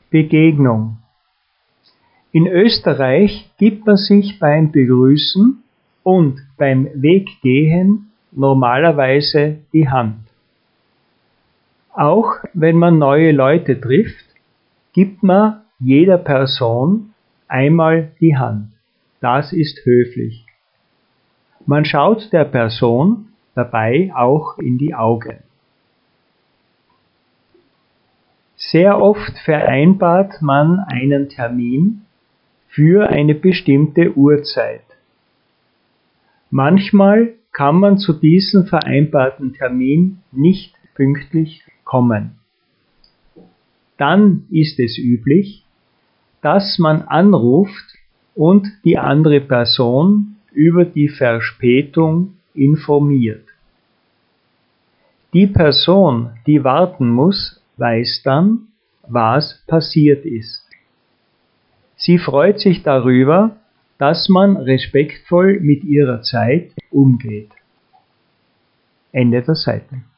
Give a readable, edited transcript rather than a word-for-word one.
Begegnung. In Österreich gibt man sich beim Begrüßen und beim Weggehen normalerweise die Hand. Auch wenn man neue Leute trifft, gibt man jeder Person einmal die Hand. Das ist höflich. Man schaut der Person dabei auch in die Augen. Sehr oft vereinbart man einen Termin für eine bestimmte Uhrzeit. Manchmal kann man zu diesem vereinbarten Termin nicht pünktlich kommen. Dann ist es üblich, dass man anruft und die andere Person über die Verspätung informiert. Die Person, die warten muss, weiß dann, was passiert ist. Sie freut sich darüber, dass man respektvoll mit ihrer Zeit umgeht. Ende der Seite.